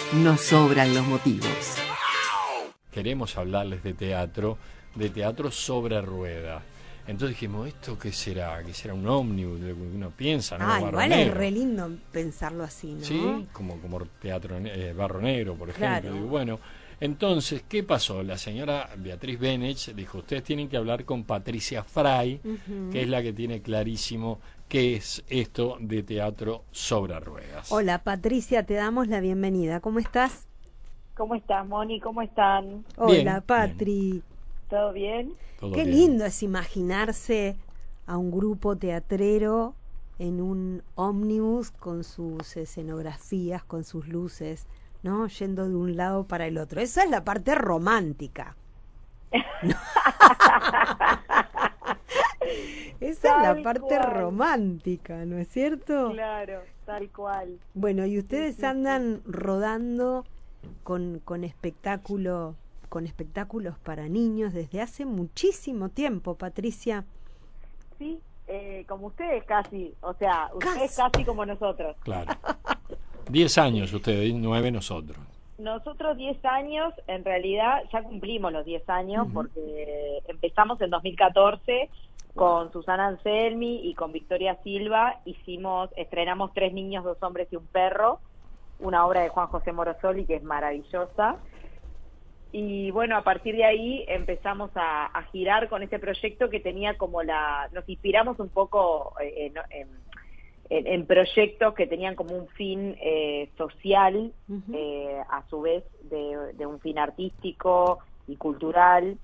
nos sobran los motivos. Queremos hablarles de teatro sobre ruedas. Entonces dijimos, ¿esto qué será? ¿Qué será un ómnibus? Lo que uno piensa, ¿no? Ah, igual es re lindo pensarlo así, ¿no? Sí, como teatro Barro Negro, por ejemplo. Claro. Digo, bueno, entonces, ¿qué pasó? La señora Beatriz Benech dijo, ustedes tienen que hablar con Patricia Fray, que es la que tiene clarísimo qué es esto de teatro sobre ruedas. Hola, Patricia, te damos la bienvenida. ¿Cómo estás? ¿Cómo estás, Moni? ¿Cómo están? Hola, Bien, Patri. bien. ¿Todo bien? Todo Qué bien. lindo es imaginarse a un grupo teatrero en un ómnibus con sus escenografías, con sus luces, ¿no? Yendo de un lado para el otro. Esa es la parte romántica. Esa es la Tal parte cual. romántica, ¿no es cierto? Claro, tal cual. Bueno, y ustedes Sí, sí, andan rodando con espectáculos para niños desde hace muchísimo tiempo, Patricia. Sí, como ustedes casi, o sea, ustedes Casi. casi como nosotros. Claro. 10 años ustedes, 9 nosotros. Nosotros 10 años, en realidad ya cumplimos los 10 años porque empezamos en 2014 con Susana Anselmi y con Victoria Silva, estrenamos Tres niños, dos hombres y un perro, una obra de Juan José Morosoli que es maravillosa. Y bueno, a partir de ahí empezamos a girar con este proyecto que tenía nos inspiramos un poco en proyectos que tenían como un fin social, a su vez de un fin artístico y cultural.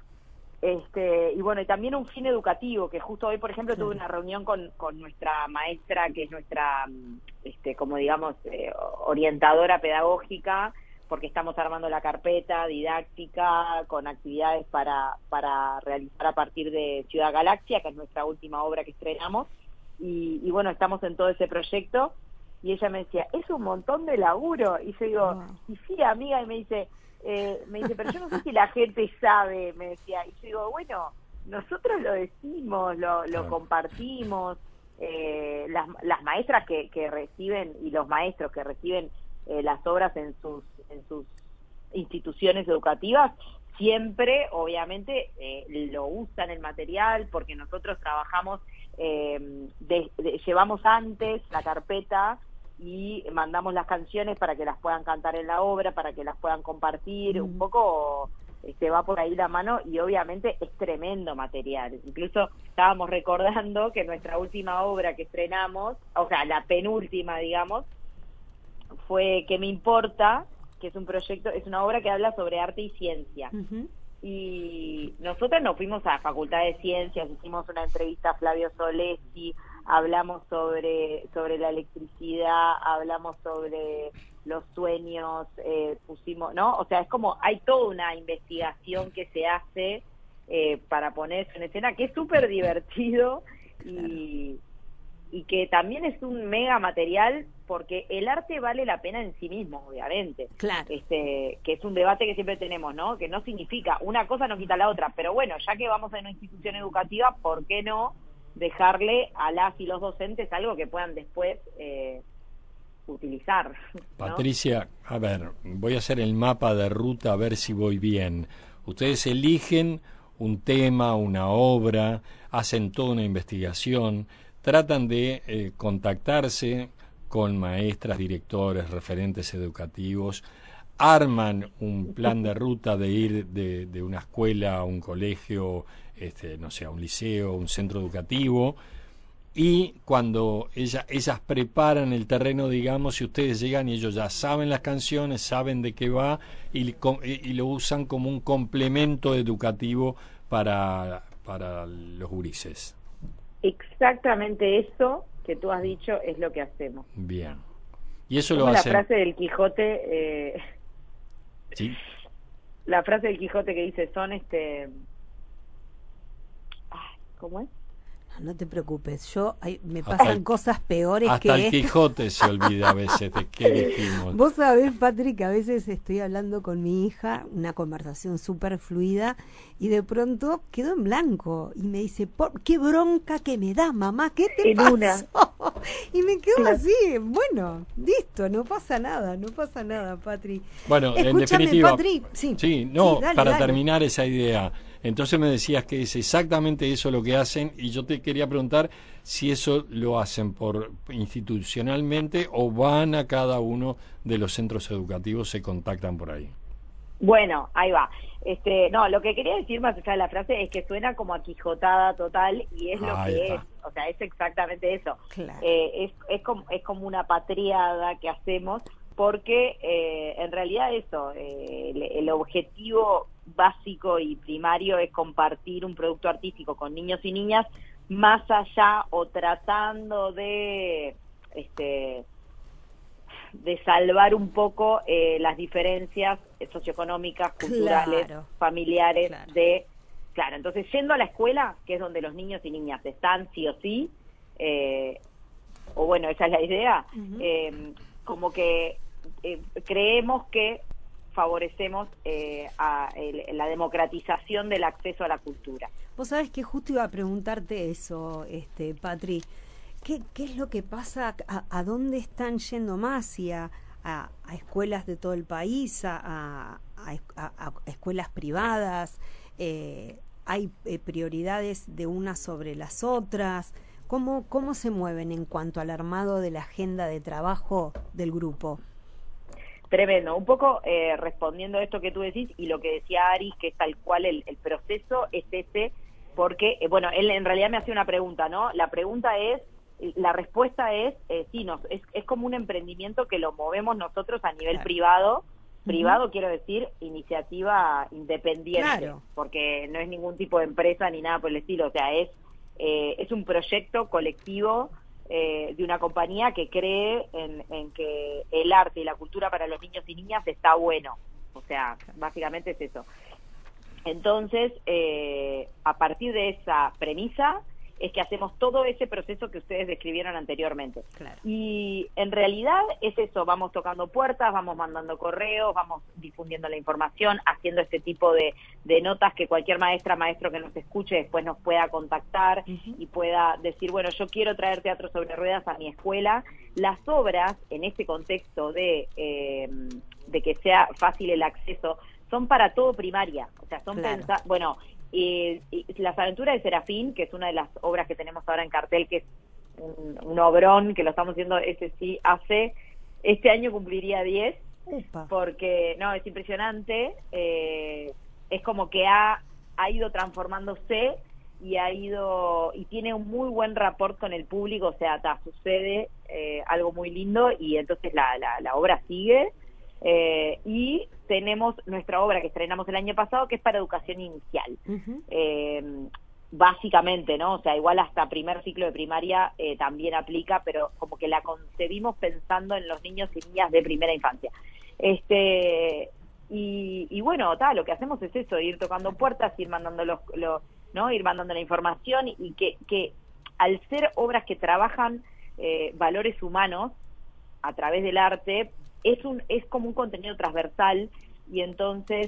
Y bueno, y también un fin educativo, que justo hoy, por ejemplo, tuve una reunión con nuestra maestra, que es nuestra, como digamos, orientadora pedagógica, porque estamos armando la carpeta didáctica con actividades para realizar a partir de Ciudad Galaxia, que es nuestra última obra que estrenamos, y bueno, estamos en todo ese proyecto, y ella me decía, es un montón de laburo, y yo digo, y sí, amiga, y me dice, pero yo no sé si la gente sabe, me decía, y yo digo, bueno, nosotros lo decimos, lo compartimos, las maestras que reciben y los maestros que reciben las obras en sus instituciones educativas siempre obviamente lo usan el material, porque nosotros trabajamos llevamos antes la carpeta y mandamos las canciones para que las puedan cantar en la obra, para que las puedan compartir, un poco va por ahí la mano, y obviamente es tremendo material. Incluso estábamos recordando que nuestra última obra que estrenamos, o sea, la penúltima, digamos, fue ¿Qué me importa?, que es un proyecto, es una obra que habla sobre arte y ciencia. Y nosotros nos fuimos a la Facultad de Ciencias, hicimos una entrevista a Flavio Solesi, hablamos sobre la electricidad, hablamos sobre los sueños, pusimos, ¿no? O sea, es como, hay toda una investigación que se hace para poner eso en escena, que es súper divertido y que también es un mega material, porque el arte vale la pena en sí mismo, obviamente. Claro. Que es un debate que siempre tenemos, ¿no? Que no significa, una cosa no quita la otra, pero bueno, ya que vamos a una institución educativa, ¿por qué no dejarle a las y los docentes algo que puedan después utilizar, ¿no? Patricia, a ver, voy a hacer el mapa de ruta a ver si voy bien. Ustedes eligen un tema, una obra, hacen toda una investigación, tratan de contactarse con maestras, directores, referentes educativos, arman un plan de ruta de ir de una escuela a un colegio, no sé, a un liceo, un centro educativo, y cuando ellas preparan el terreno, digamos, y ustedes llegan y ellos ya saben las canciones, saben de qué va, y lo usan como un complemento educativo para los gurises. Exactamente eso que tú has dicho es lo que hacemos. Bien. Y eso Como lo la hacen... frase del Quijote, ¿Sí? la frase del Quijote que dice, ¿cómo es? No te preocupes, me Hasta pasan el- cosas peores Hasta que el Quijote se olvida a veces de qué dijimos. Vos sabés, Patrick, a veces estoy hablando con mi hija, una conversación súper fluida, y de pronto quedo en blanco y me dice, qué bronca que me da, mamá, ¿qué te En pasó? una. Y me quedo Claro. así, bueno, listo, no pasa nada, Patrick. Bueno, en Escúchame, definitiva, Patrick, sí, no, dale, para dale. terminar esa idea, entonces me decías que es exactamente eso lo que hacen y yo te quería preguntar si eso lo hacen por institucionalmente o van a cada uno de los centros educativos, se contactan por ahí. Bueno, ahí va. No, lo que quería decir más allá de la frase es que suena como a quijotada total y es lo Ahí que está. es. O sea, es exactamente eso. Claro. Es como una patriada que hacemos porque en realidad eso, el objetivo básico y primario es compartir un producto artístico con niños y niñas más allá o tratando de salvar un poco las diferencias socioeconómicas, culturales, Claro. familiares, Claro. Claro, entonces yendo a la escuela, que es donde los niños y niñas están sí o sí, o bueno, esa es la idea, Ujú. como que creemos que favorecemos la democratización del acceso a la cultura. Vos sabés que justo iba a preguntarte eso, Patri. ¿Qué es lo que pasa? ¿A dónde están yendo más? ¿Si a escuelas de todo el país? ¿A escuelas privadas? ¿Hay prioridades de unas sobre las otras? ¿Cómo se mueven en cuanto al armado de la agenda de trabajo del grupo? Tremendo, un poco respondiendo a esto que tú decís y lo que decía Aris, que es tal cual el proceso es ese, porque, bueno, él en realidad me hacía una pregunta, ¿no? La respuesta es, sí, es como un emprendimiento que lo movemos nosotros a nivel Claro. privado. Privado, Ujú. quiero decir, iniciativa independiente, Claro. porque no es ningún tipo de empresa ni nada por el estilo, o sea, es un proyecto colectivo de una compañía que cree en que el arte y la cultura para los niños y niñas está bueno, o sea, básicamente es eso. Entonces, a partir de esa premisa es que hacemos todo ese proceso que ustedes describieron anteriormente. Claro. Y en realidad es eso, vamos tocando puertas, vamos mandando correos, vamos difundiendo la información, haciendo este tipo de notas que cualquier maestro que nos escuche después nos pueda contactar Ujú. y pueda decir, bueno, yo quiero traer teatro sobre ruedas a mi escuela. Las obras, en este contexto de que sea fácil el acceso, son para todo primaria, o sea, son Claro. bueno, y Las Aventuras de Serafín, que es una de las obras que tenemos ahora en cartel, que es un obrón, que lo estamos haciendo, ese sí, este año cumpliría 10, Upa. porque, no, es impresionante, es como que ha ido transformándose y tiene un muy buen rapport con el público, o sea, sucede algo muy lindo y entonces la obra sigue. Y tenemos nuestra obra que estrenamos el año pasado, que es para educación inicial. Ujú. Básicamente, ¿no? O sea, igual hasta primer ciclo de primaria también aplica, pero como que la concebimos pensando en los niños y niñas de primera infancia. Y bueno, lo que hacemos es eso, ir tocando puertas, ir mandando ¿no? Ir mandando la información y que al ser obras que trabajan valores humanos a través del arte, es como un contenido transversal y entonces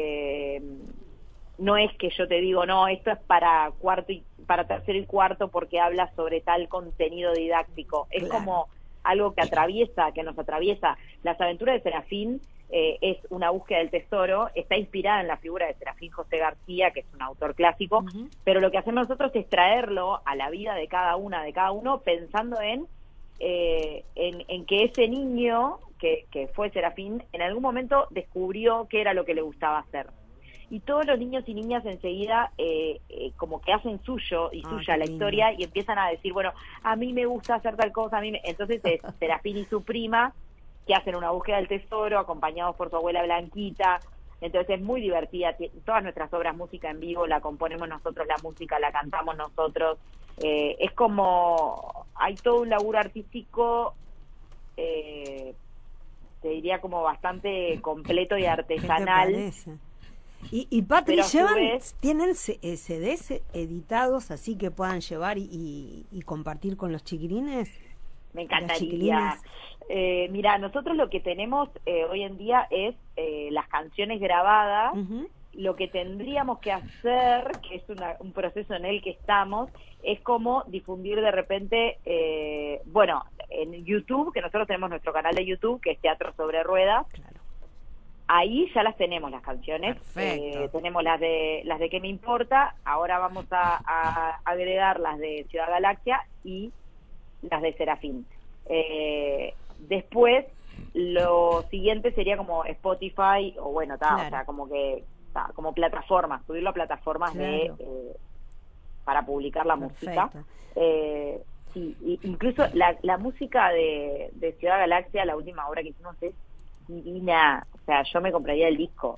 no es que yo te digo, no, esto es para tercero y cuarto porque habla sobre tal contenido didáctico. Es Claro. como algo que nos atraviesa. Las Aventuras de Serafín es una búsqueda del tesoro, está inspirada en la figura de Serafín José García, que es un autor clásico, Ujú. pero lo que hacemos nosotros es traerlo a la vida de cada uno, pensando en que ese niño que fue Serafín en algún momento descubrió qué era lo que le gustaba hacer. Y todos los niños y niñas enseguida como que hacen suya qué la lindo. historia y empiezan a decir, bueno, a mí me gusta hacer tal cosa, entonces es Serafín y su prima que hacen una búsqueda del tesoro acompañados por su abuela Blanquita. Entonces es muy divertida, todas nuestras obras, música en vivo, la componemos nosotros, la música la cantamos nosotros, es como, hay todo un laburo artístico, te diría como bastante completo y ¿Qué te artesanal. parece? Y Patri, Pero a su vez, ¿tienen CDs editados así que puedan llevar y compartir con los chiquilines? me Las encantaría. chiquilinas. Mira, nosotros lo que tenemos hoy en día es las canciones grabadas. Ujú. Lo que tendríamos que hacer, que es un proceso en el que estamos, es como difundir de repente, bueno, en YouTube, que nosotros tenemos nuestro canal de YouTube, que es Teatro sobre Ruedas. Claro. Ahí ya las tenemos las canciones. Perfecto. Tenemos las de ¿Qué me importa? Ahora vamos a agregar las de Ciudad Galaxia y las de Serafín. Después, lo siguiente sería como Spotify, o bueno, Claro. o sea, como que como plataformas, subirlo a plataformas Claro. para publicar la música. Perfecto. Sí, incluso la música de Ciudad Galaxia, la última obra que hicimos, es divina. O sea, yo me compraría el disco.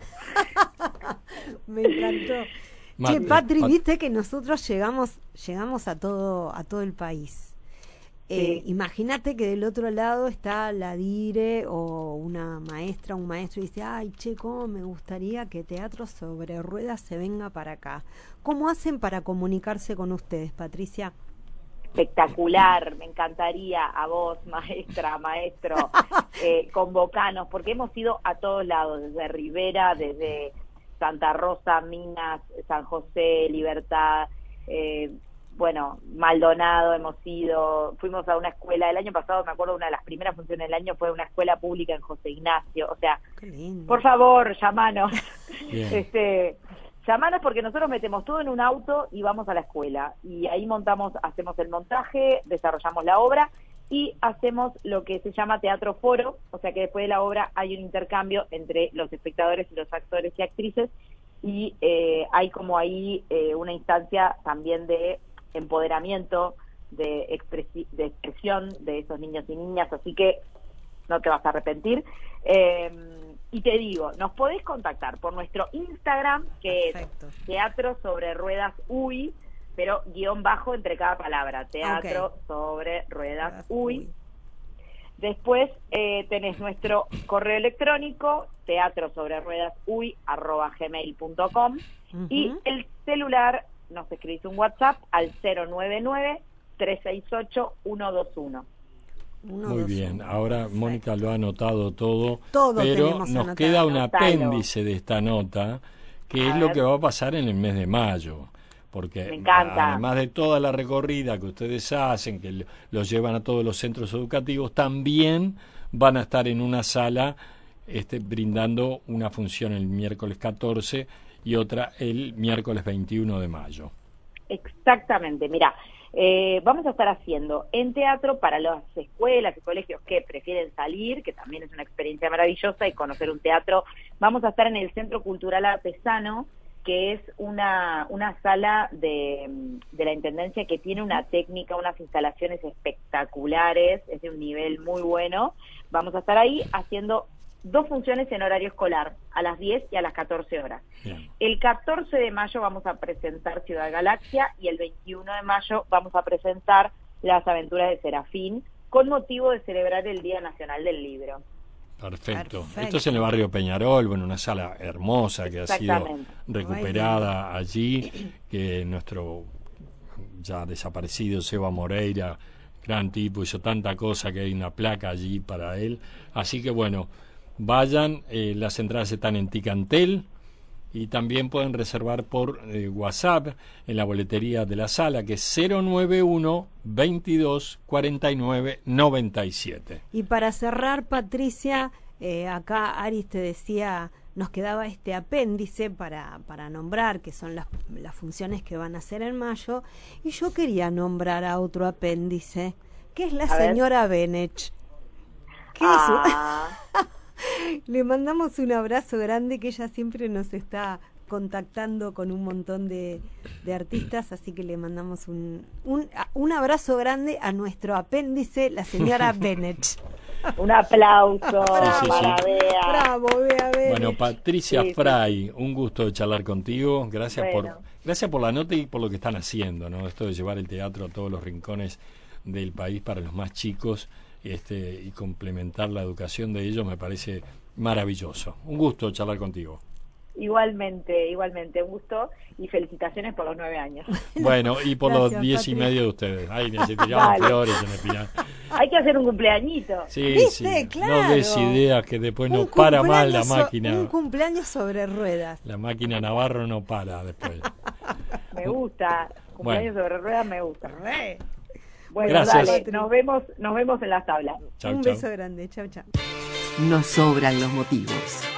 Me encantó. Che, Patri, viste que nosotros llegamos a todo el país. Sí. Imagínate que del otro lado está la dire o una maestra, un maestro y dice, ay, che, cómo me gustaría que Teatro sobre Ruedas se venga para acá. ¿Cómo hacen para comunicarse con ustedes, Patricia? Espectacular, me encantaría a vos, maestra, maestro, convocanos, porque hemos ido a todos lados, desde Rivera, desde Santa Rosa, Minas, San José, Libertad, bueno, Maldonado hemos ido, fuimos a una escuela, el año pasado me acuerdo una de las primeras funciones del año fue una escuela pública en José Ignacio, o sea, Qué lindo. por favor, llamanos, Bien. llamanos porque nosotros metemos todo en un auto y vamos a la escuela, y ahí hacemos el montaje, desarrollamos la obra, y hacemos lo que se llama teatro foro, o sea que después de la obra hay un intercambio entre los espectadores y los actores y actrices, y hay como ahí una instancia también de empoderamiento, de expresión de esos niños y niñas, así que no te vas a arrepentir. Y te digo, nos podés contactar por nuestro Instagram, que Perfecto. es Teatro sobre Ruedas UI, pero guión bajo entre cada palabra, Teatro sobre Ruedas UI. Después tenés nuestro correo electrónico, teatrosobreruedasui@gmail.com, y el celular, nos escribís un WhatsApp al 099-368-121. Muy bien, ahora Mónica lo ha anotado todo, Todo pero tenemos nos anotado. queda un Anótalo. apéndice de esta nota, que es lo que va a pasar en el mes de mayo, porque Me encanta. además de toda la recorrida que ustedes hacen, que los llevan a todos los centros educativos, también van a estar en una sala brindando una función el miércoles 14 y otra el miércoles 21 de mayo. Exactamente, mira, vamos a estar haciendo en teatro para las escuelas y colegios que prefieren salir, que también es una experiencia maravillosa, y conocer un teatro. Vamos a estar en el Centro Cultural Artesano, que es una sala de la Intendencia que tiene una técnica, unas instalaciones espectaculares, es de un nivel muy bueno. Vamos a estar ahí haciendo 2 funciones en horario escolar, a las 10 y a las 14 horas. Bien. El 14 de mayo vamos a presentar Ciudad Galaxia y el 21 de mayo vamos a presentar Las Aventuras de Serafín, con motivo de celebrar el Día Nacional del Libro. Perfecto. Perfecto. Esto es en el barrio Peñarol, bueno, una sala hermosa que ha sido Exactamente. recuperada allí, que nuestro ya desaparecido Seba Moreira, gran tipo, hizo tanta cosa que hay una placa allí para él. Así que bueno, vayan, las entradas están en Ticantel y también pueden reservar por WhatsApp en la boletería de la sala, que es 091 22 49 97. Y para cerrar, Patricia, acá Aris te decía, nos quedaba este apéndice para nombrar, que son las funciones que van a hacer en mayo, y yo quería nombrar a otro apéndice, que es la A ver. señora Benech. Le mandamos un abrazo grande, que ella siempre nos está contactando con un montón de artistas, así que le mandamos un abrazo grande a nuestro apéndice, la señora Benech. Un aplauso Sí, para sí. Bea. Bravo, Bea Benech. Bueno, Patricia Sí, sí. Fray, un gusto de charlar contigo. Gracias Bueno. gracias por la nota y por lo que están haciendo, ¿no? Esto de llevar el teatro a todos los rincones del país para los más chicos, y complementar la educación de ellos me parece maravilloso. Un gusto charlar contigo. Igualmente, gusto y felicitaciones por los 9 años. Bueno, y por Gracias, los 10 y Patrick. medio de ustedes. Ay, necesitaban Dale. flores en el final. Hay que hacer un cumpleañito. Sí, ¿Viste? sí. Claro. No des ideas que después no Un para mal la cumpleaños máquina. un cumpleaños sobre ruedas. La máquina Navarro no para después. Me gusta. Cumpleaños sobre ruedas me gusta. Re. Bueno, Gracias. dale, nos vemos en las tablas. Chau, Un chau. beso grande. Chau, chau. Nos sobran los motivos.